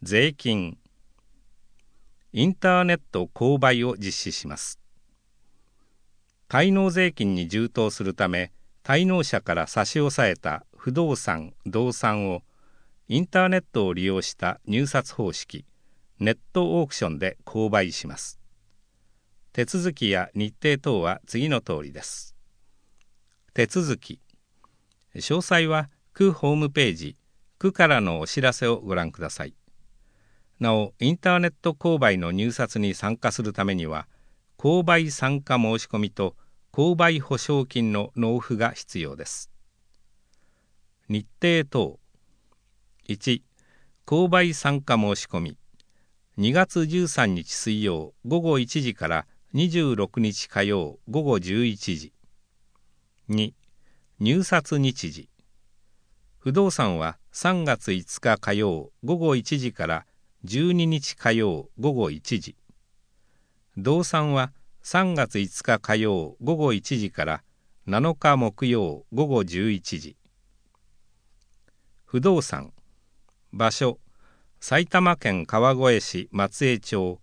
税金。インターネット購買を実施します。滞納税金に充当するため、滞納者から差し押さえた不動産・動産をインターネットを利用した入札方式、ネットオークションで購買します。手続きや日程等は次の通りです。手続き。詳細は区ホームページ、区からのお知らせをご覧ください。なお、インターネット購買の入札に参加するためには、購買参加申し込みと購買保証金の納付が必要です。日程等。1、購買参加申し込み。2月13日水曜午後1時から26日火曜午後11時。2、入札日時。不動産は3月5日火曜午後1時から12日火曜午後1時。動産は3月5日火曜午後1時から7日木曜午後11時。不動産。場所。埼玉県川越市松江町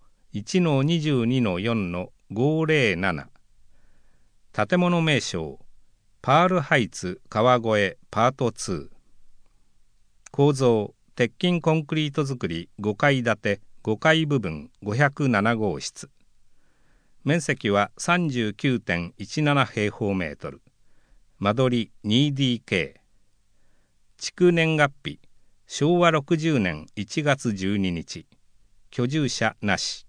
1-22-4-507。建物名称。パールハイツ川越パート2。構造。鉄筋コンクリート造り5階建て5階部分507号室。面積は 39.17 平方メートル。間取り 2DK。築年月日昭和60年1月12日。居住者なし。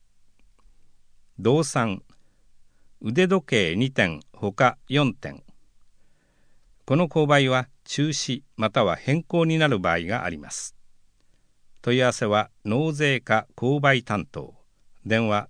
動産。腕時計2点ほか4点。この購買は中止または変更になる場合があります。問い合わせは納税課購買担当。電話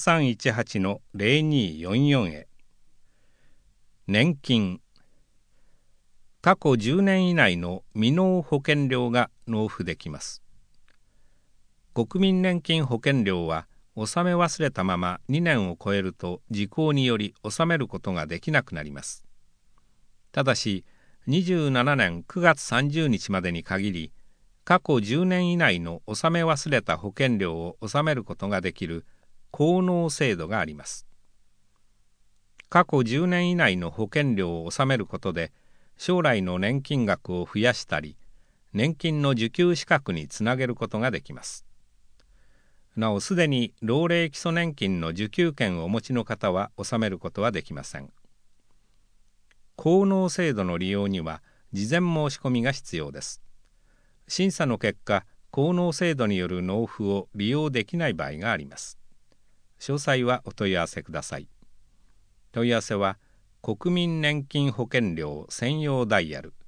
3318-0244 へ。年金。過去10年以内の未納保険料が納付できます。国民年金保険料は納め忘れたまま2年を超えると時効により納めることができなくなります。ただし27年9月30日までに限り、過去10年以内の納め忘れた保険料を納めることができる高納制度があります。過去10年以内の保険料を納めることで、将来の年金額を増やしたり、年金の受給資格につなげることができます。なお、すでに老齢基礎年金の受給権をお持ちの方は納めることはできません。高納制度の利用には事前申し込みが必要です。審査の結果、高納制度による納付を利用できない場合があります。詳細はお問い合わせください。問い合わせは国民年金保険料専用ダイヤル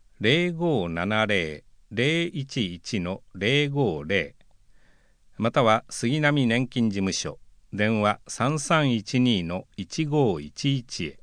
0570-011-050 または杉並年金事務所電話 3312-1511 へ。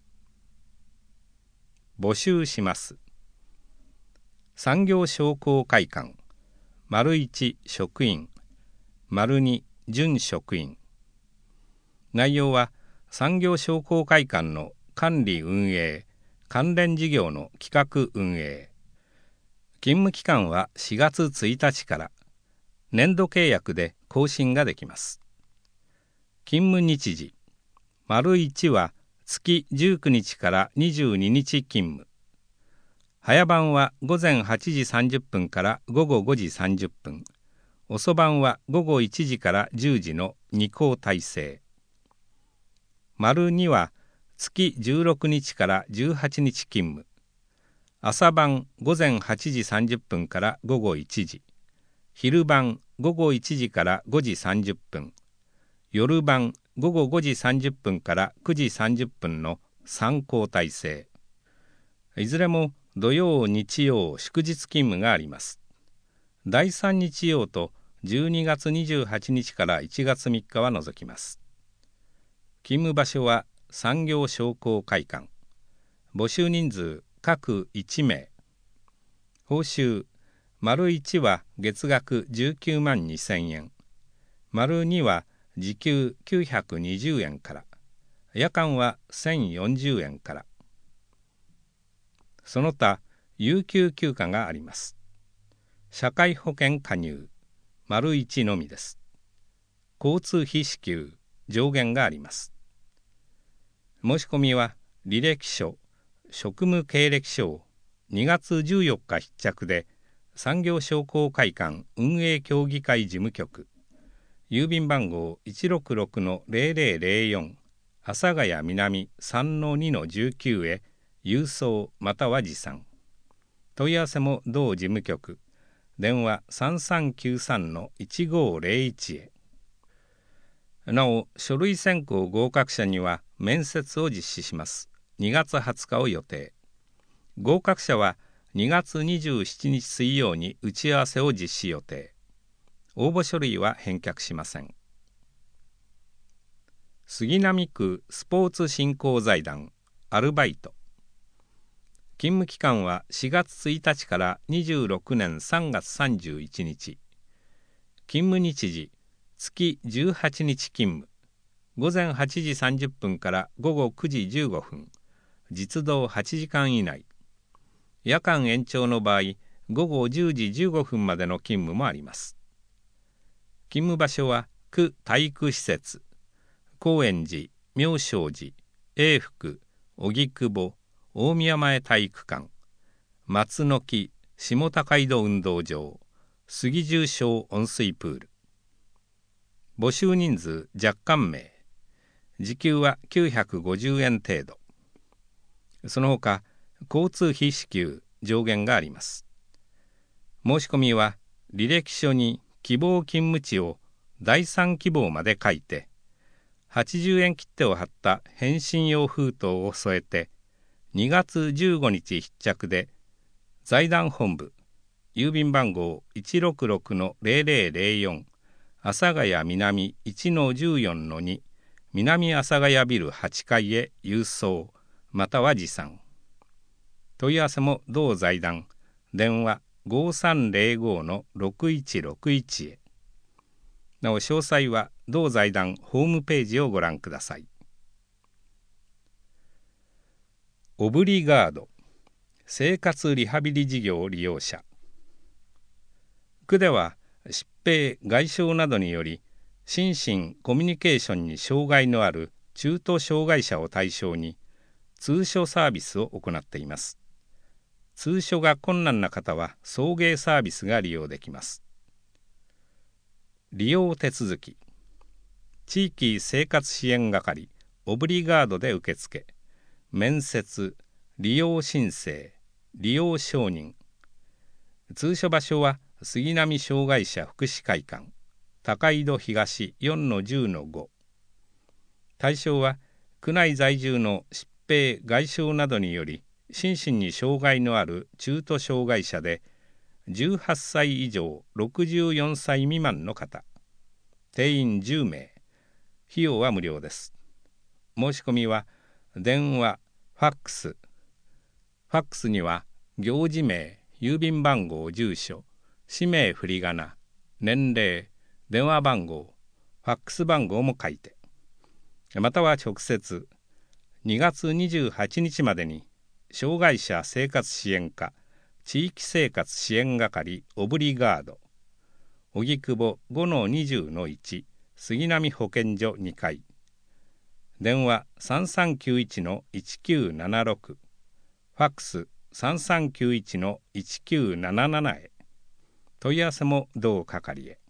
募集します。産業商工会館 ① 職員 ② 準職員。内容は産業商工会館の管理運営関連事業の企画運営。勤務期間は4月1日から。年度契約で更新ができます。勤務日時 ① は月19日から22日勤務。早番は午前8時30分から午後5時30分。遅番は午後1時から10時の2交体制。②は月16日から18日勤務。朝晩午前8時30分から午後1時。昼晩午後1時から5時30分。夜晩午後5時30分から9時30分の3交代制。いずれも土曜日曜祝日勤務があります。第3日曜と12月28日から1月3日は除きます。勤務場所は産業商工会館。募集人数各1名。報酬 ① は月額19万2000円。②は時給920円から。夜間は1040円から。その他有給休暇があります。社会保険加入丸1のみです。交通費支給、上限があります。申し込みは履歴書、職務経歴書を2月14日必着で、産業商工会館運営協議会事務局、郵便番号 166-0004 阿佐ヶ谷南 3-2-19 へ郵送または持参。問い合わせも同事務局、電話 3393-1501 へ。なお、書類選考合格者には面接を実施します。2月20日を予定。合格者は2月27日水曜に打ち合わせを実施予定。応募書類は返却しません。杉並区スポーツ振興財団アルバイト。勤務期間は4月1日から26年3月31日。勤務日時、月18日勤務。午前8時30分から午後9時15分。実働8時間以内。夜間延長の場合、午後10時15分までの勤務もあります。勤務場所は区体育施設、高円寺、妙正寺、永福、荻窪、大宮前体育館、松の木、下高井戸運動場、杉重小温水プール。募集人数若干名。時給は950円程度。その他、交通費支給上限があります。申し込みは履歴書に希望勤務地を第3希望まで書いて、80円切手を貼った返信用封筒を添えて、2月15日必着で、財団本部、郵便番号 166-0004 阿佐ヶ谷南 1-14-2 南阿佐ヶ谷ビル8階へ郵送または持参。問い合わせも同財団、電話 5305-6161 へ。なお詳細は同財団ホームページをご覧ください。オブリガード、生活リハビリ事業利用者。区では疾病・外傷などにより心身コミュニケーションに障害のある中途障害者を対象に通所サービスを行っています。通所が困難な方は送迎サービスが利用できます。利用手続き。地域生活支援係オブリガードで受付、面接、利用申請、利用承認。通所場所は杉並障害者福祉会館、高井戸東 4-10-5。対象は区内在住の疾病・外傷などにより心身に障害のある中途障害者で18歳以上64歳未満の方。定員10名。費用は無料です。申し込みは電話、ファックス。ファックスには行事名、郵便番号、住所、氏名振り仮名、年齢、電話番号、ファックス番号も書いて。または直接2月28日までに障害者生活支援課地域生活支援係オブリガード荻窪 5-20-1 杉並保健所2階。電話 3391-1976 ファックス 3391-1977 へ。問い合わせも同係へ。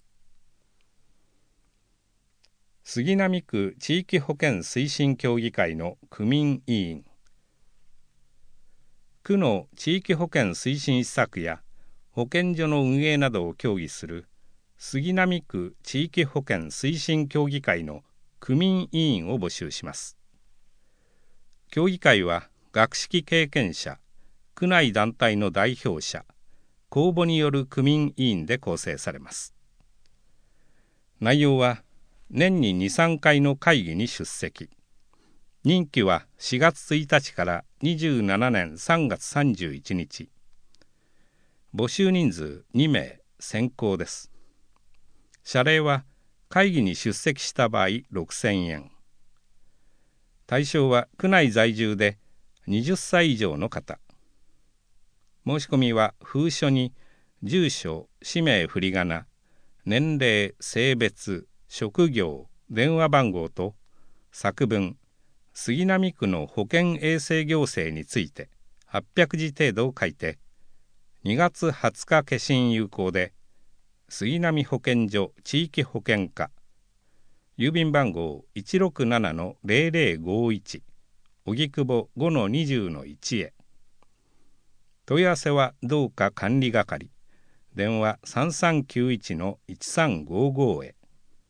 杉並区地域保健推進協議会の区民委員。区の地域保健推進施策や保健所の運営などを協議する杉並区地域保健推進協議会の区民委員を募集します。協議会は学識経験者、区内団体の代表者、公募による区民委員で構成されます。内容は年に 2,3 回の会議に出席。任期は4月1日から27年3月31日。募集人数2名、選考です。謝礼は会議に出席した場合6,000円。対象は区内在住で20歳以上の方。申し込みは封書に住所、氏名振り仮名、 年齢、性別、職業、電話番号と作文、杉並区の保健衛生行政について800字程度を書いて、2月20日消印有効で、杉並保健所地域保健課、郵便番号 167-0051、荻窪 5-20-1 へ。問い合わせはどうか管理係、電話 3391-1355 へ。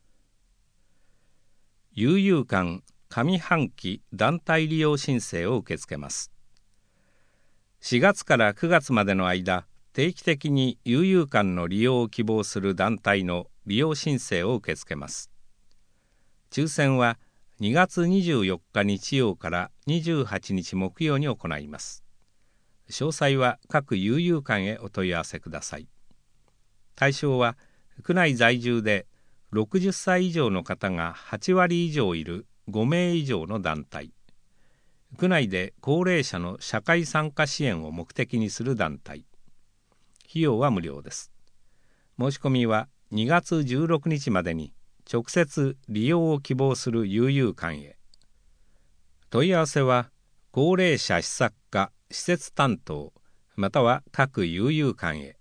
悠遊館上半期団体利用申請を受け付けます。4月から9月までの間、定期的に悠遊館の利用を希望する団体の利用申請を受け付けます。抽選は2月24日日曜から28日木曜に行います。詳細は各悠遊館へお問い合わせください。対象は区内在住で60歳以上の方が8割以上いる5名以上の団体、区内で高齢者の社会参加支援を目的にする団体。費用は無料です。申し込みは2月16日までに直接利用を希望する悠遊館へ。問い合わせは高齢者施策課施設担当または各悠遊館へ。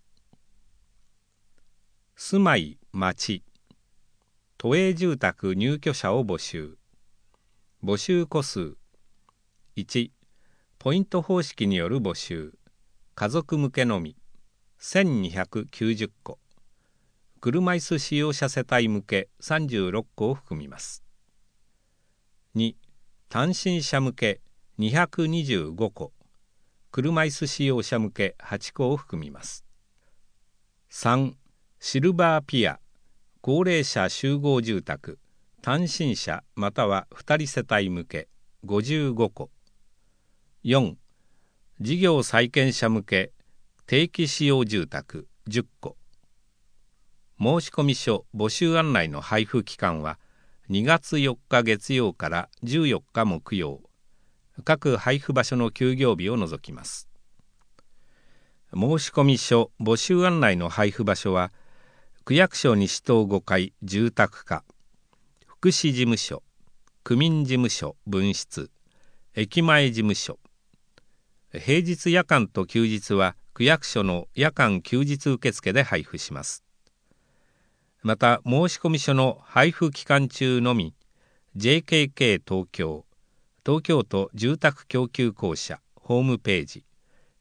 住まい町都営住宅入居者を募集。募集戸数1、ポイント方式による募集、家族向けのみ1290戸、車椅子使用者世帯向け36戸を含みます。2、単身者向け225戸、車椅子使用者向け8戸を含みます。3、シルバーピア高齢者集合住宅単身者または2人世帯向け55戸。4、事業再建者向け定期使用住宅10戸。申込書募集案内の配布期間は2月4日月曜から14日木曜。各配布場所の休業日を除きます。申込書募集案内の配布場所は区役所西棟5階住宅課、福祉事務所、区民事務所分室、駅前事務所。平日夜間と休日は区役所の夜間休日受付で配布します。また申込書の配布期間中のみ JKK 東京、東京都住宅供給公社ホームページ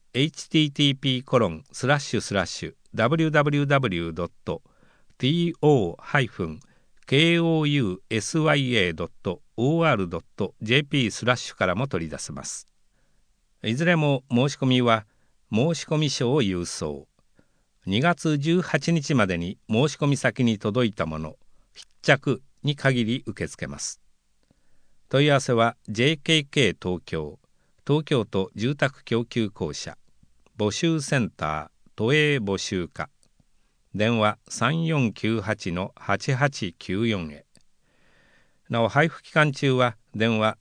http://www.tousya.or.jp/ からも取り出せます。いずれも申し込みは申込書を郵送2月18日までに申し込み先に届いたもの必着に限り受け付けます。問い合わせは JKK 東京、東京都住宅供給公社募集センター都営募集課、電話 3498-8894 へ。なお配布期間中は電話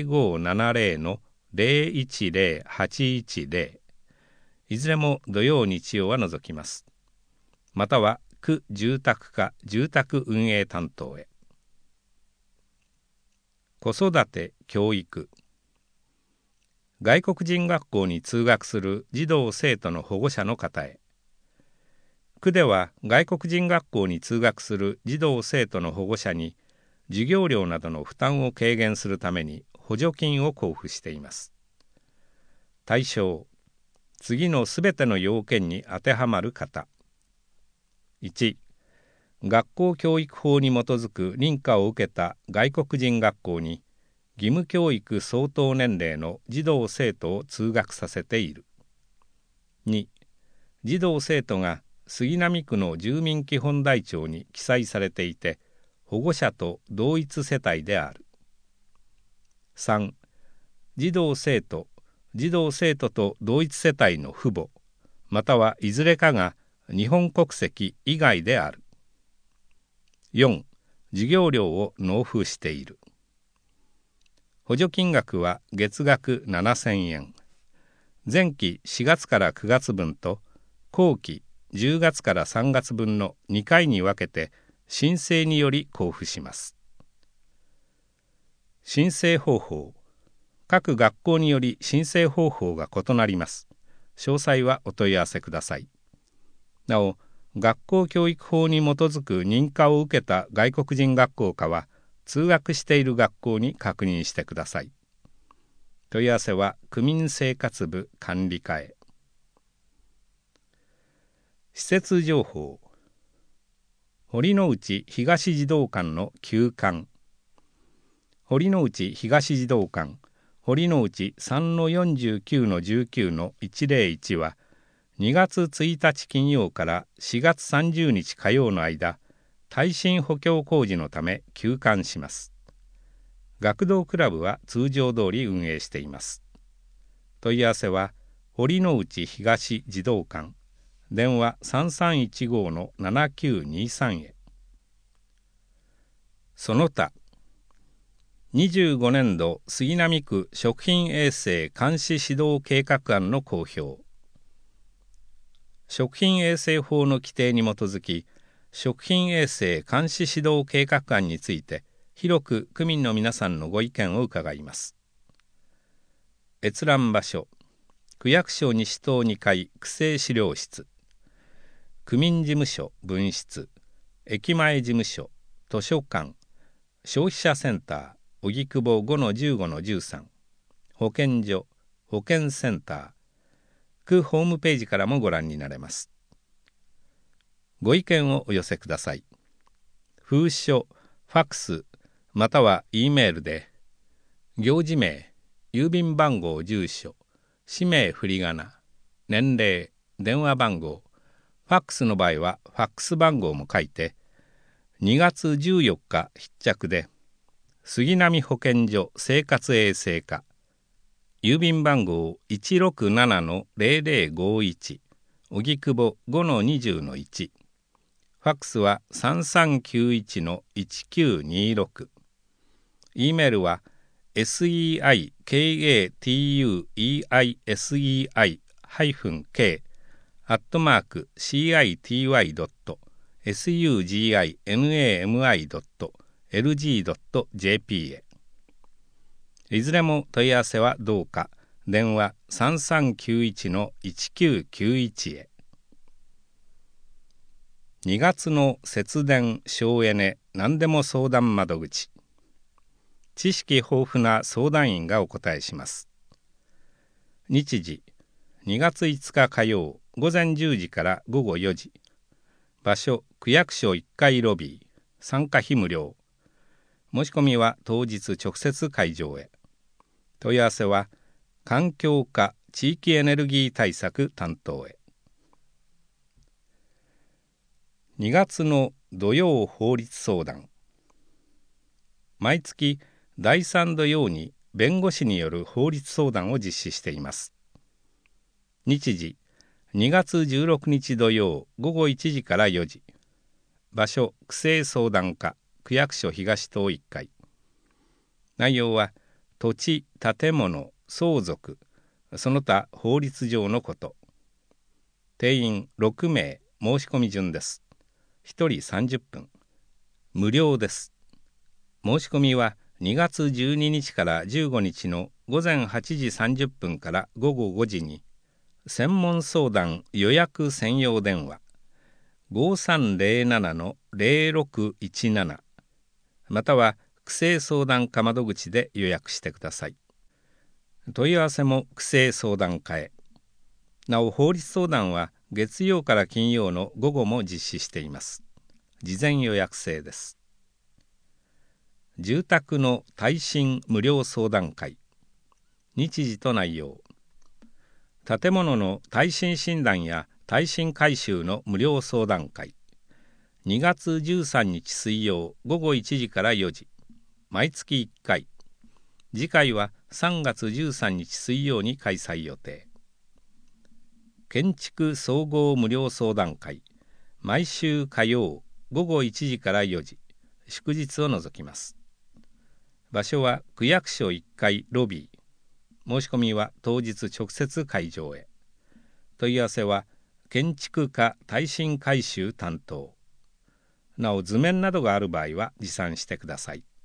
0570-010-810、いずれも土曜日曜は除きます。または区住宅課住宅運営担当へ。子育て教育。外国人学校に通学する児童生徒の保護者の方へ。区では外国人学校に通学する児童生徒の保護者に授業料などの負担を軽減するために補助金を交付しています。対象、次のすべての要件に当てはまる方。1、学校教育法に基づく認可を受けた外国人学校に義務教育相当年齢の児童生徒を通学させている。2、児童生徒が杉並区の住民基本台帳に記載されていて保護者と同一世帯である。3、児童生徒と同一世帯の父母またはいずれかが日本国籍以外である。4、授業料を納付している。補助金額は月額7000円。前期4月から9月分と後期 10月から3月分の2回に分けて申請により交付します。申請方法。各学校により申請方法が異なります。詳細はお問い合わせください。なお、学校教育法に基づく認可を受けた外国人学校かは、通学している学校に確認してください。問い合わせは区民生活部管理課へ。施設情報。堀之内東児童館の休館。堀之内東児童館堀之内 3-49-19-101 は2月1日金曜から4月30日火曜の間、耐震補強工事のため休館します。学童クラブは通常通り運営しています。問い合わせは堀之内東児童館電話 3315-7923 へ。その他、25年度杉並区食品衛生監視指導計画案の公表。食品衛生法の規定に基づき、食品衛生監視指導計画案について広く区民の皆さんのご意見を伺います。閲覧場所。区役所西棟2階区政資料室、区民事務所分室、駅前事務所、図書館、消費者センター荻窪 5-15-13、保健所、保健センター、区ホームページからもご覧になれます。ご意見をお寄せください。封書、ファックス、または E メールで、行事名、郵便番号、住所、氏名、振り仮名、年齢、電話番号、ファックスの場合はファックス番号も書いて、2月14日必着で、杉並保健所生活衛生課、郵便番号 167-0051、荻窪 5-20-1、ファックスは 3391-1926、E メールはseikei-city-city-city-city-suginami.lg.jp へ。いずれも問い合わせはどうか、電話 3391-1991 へ。2月の節電省エネ何でも相談窓口。知識豊富な相談員がお答えします。日時2月5日火曜午前10時から午後4時。場所区役所1階ロビー。参加費無料。申し込みは当日直接会場へ。問い合わせは環境課地域エネルギー対策担当へ。2月の土曜法律相談。毎月第3土曜に弁護士による法律相談を実施しています。日時2月16日土曜午後1時から4時。場所区政相談課区役所東棟1階。内容は土地、建物、相続、その他法律上のこと。定員6名、申し込み順です。1人30分。無料です。申し込みは2月12日から15日の午前8時30分から午後5時に、専門相談予約専用電話 5307-0617 または区政相談課窓口で予約してください。問い合わせも区政相談課へ。なお法律相談は月曜から金曜の午後も実施しています。事前予約制です。住宅の耐震無料相談会。日時と内容。建物の耐震診断や耐震改修の無料相談会。2月13日水曜午後1時から4時。毎月1回。次回は3月13日水曜に開催予定。建築総合無料相談会。毎週火曜午後1時から4時。祝日を除きます。場所は区役所1階ロビー。申し込みは当日直接会場へ。問い合わせは建築家耐震改修担当。なお図面などがある場合は持参してください。